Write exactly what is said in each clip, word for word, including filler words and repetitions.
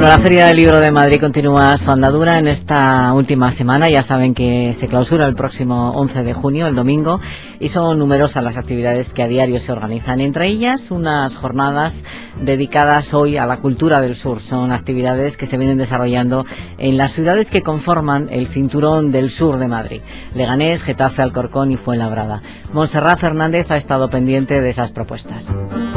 Bueno, la Feria del Libro de Madrid continúa su andadura en esta última semana. Ya saben que se clausura el próximo once de junio, el domingo, y son numerosas las actividades que a diario se organizan. Entre ellas, unas jornadas dedicadas hoy a la cultura del sur. Son actividades que se vienen desarrollando en las ciudades que conforman el cinturón del sur de Madrid: Leganés, Getafe, Alcorcón y Fuenlabrada. Montserrat Fernández ha estado pendiente de esas propuestas.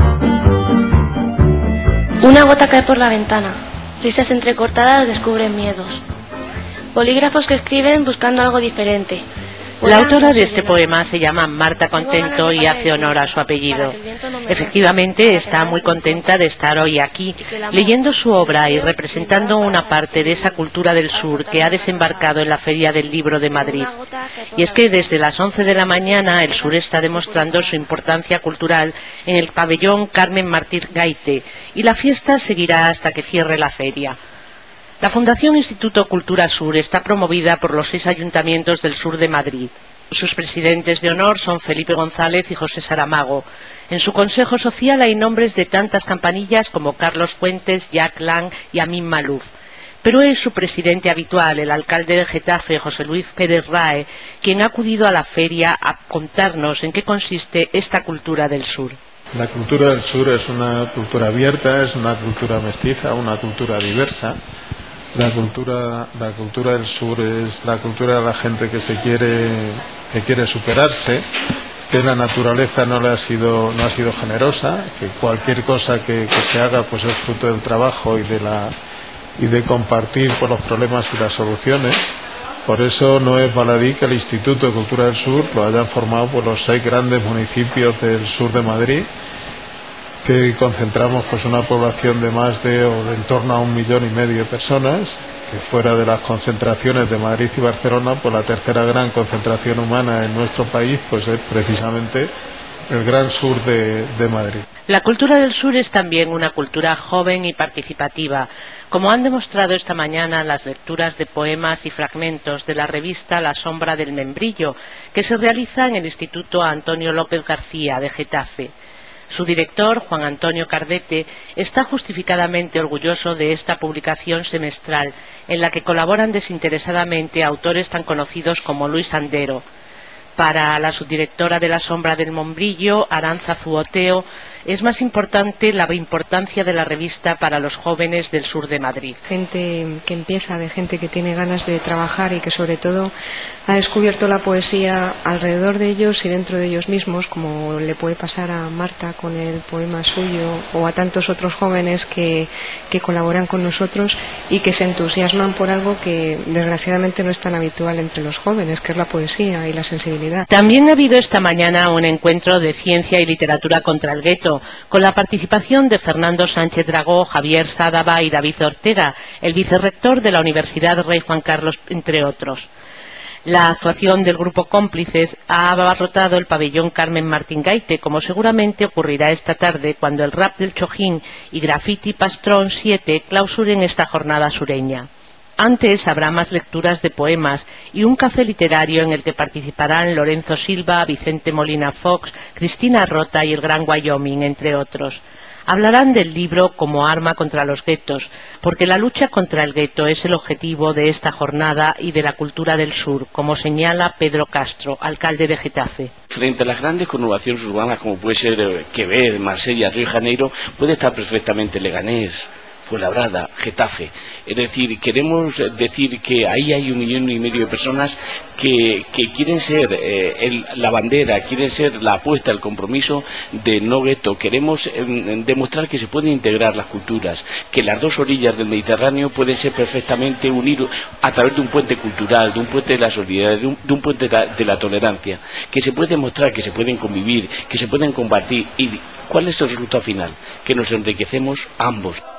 Una gota cae por la ventana. Risas entrecortadas descubren miedos. Bolígrafos que escriben buscando algo diferente. La autora de este poema se llama Marta Contento y hace honor a su apellido. Efectivamente, está muy contenta de estar hoy aquí, leyendo su obra y representando una parte de esa cultura del sur que ha desembarcado en la Feria del Libro de Madrid. Y es que desde las once de la mañana el sur está demostrando su importancia cultural en el pabellón Carmen Martín Gaite, y la fiesta seguirá hasta que cierre la feria. La Fundación Instituto Cultura Sur está promovida por los seis ayuntamientos del sur de Madrid. Sus presidentes de honor son Felipe González y José Saramago. En su consejo social hay nombres de tantas campanillas como Carlos Fuentes, Jack Lang y Amin Malouf. Pero es su presidente habitual, el alcalde de Getafe, José Luis Pérez Rae, quien ha acudido a la feria a contarnos en qué consiste esta cultura del sur. La cultura del sur es una cultura abierta, es una cultura mestiza, una cultura diversa. La cultura, la cultura del sur es la cultura de la gente que se quiere, que quiere superarse, que la naturaleza no le ha sido, no ha sido generosa, que cualquier cosa que, que se haga pues es fruto del trabajo y de la, y de compartir por los problemas y las soluciones. Por eso no es baladí que el Instituto de Cultura del Sur lo hayan formado por los seis grandes municipios del sur de Madrid, que concentramos pues una población de más de o de en torno a un millón y medio de personas, que fuera de las concentraciones de Madrid y Barcelona, pues la tercera gran concentración humana en nuestro país pues es precisamente el gran sur de, de Madrid. La cultura del sur es también una cultura joven y participativa, como han demostrado esta mañana las lecturas de poemas y fragmentos de la revista La Sombra del Membrillo, que se realiza en el Instituto Antonio López García de Getafe. Su director, Juan Antonio Cardete, está justificadamente orgulloso de esta publicación semestral, en la que colaboran desinteresadamente autores tan conocidos como Luis Andero. Para la subdirectora de La Sombra del Membrillo, Aranza Zuoteo, es más importante la importancia de la revista para los jóvenes del sur de Madrid. Gente que empieza, de gente que tiene ganas de trabajar y que sobre todo ha descubierto la poesía alrededor de ellos y dentro de ellos mismos, como le puede pasar a Marta con el poema suyo, o a tantos otros jóvenes que, que colaboran con nosotros y que se entusiasman por algo que desgraciadamente no es tan habitual entre los jóvenes, que es la poesía y la sensibilidad. También ha habido esta mañana un encuentro de ciencia y literatura contra el gueto, con la participación de Fernando Sánchez Dragó, Javier Sádava y David Ortega, el vicerrector de la Universidad Rey Juan Carlos, entre otros. La actuación del grupo Cómplices ha abarrotado el pabellón Carmen Martín Gaite, como seguramente ocurrirá esta tarde cuando el rap del Chojín y Graffiti Pastrón siete clausuren esta jornada sureña. Antes habrá más lecturas de poemas y un café literario en el que participarán Lorenzo Silva, Vicente Molina Fox, Cristina Rota y el Gran Wyoming, entre otros. Hablarán del libro como arma contra los guetos, porque la lucha contra el gueto es el objetivo de esta jornada y de la cultura del sur, como señala Pedro Castro, alcalde de Getafe. Frente a las grandes conurbaciones urbanas como puede ser Quebec, Marsella, Río de Janeiro, puede estar perfectamente Leganés, Fuenlabrada, Getafe. Es decir, queremos decir que ahí hay un millón y medio de personas que, que quieren ser eh, el, la bandera, quieren ser la apuesta, el compromiso de no gueto. Queremos eh, demostrar que se pueden integrar las culturas, que las dos orillas del Mediterráneo pueden ser perfectamente unidos a través de un puente cultural, de un puente de la solidaridad, de un, de un puente de la, de la tolerancia, que se puede demostrar que se pueden convivir, que se pueden compartir. ¿Y cuál es el resultado final? Que nos enriquecemos ambos.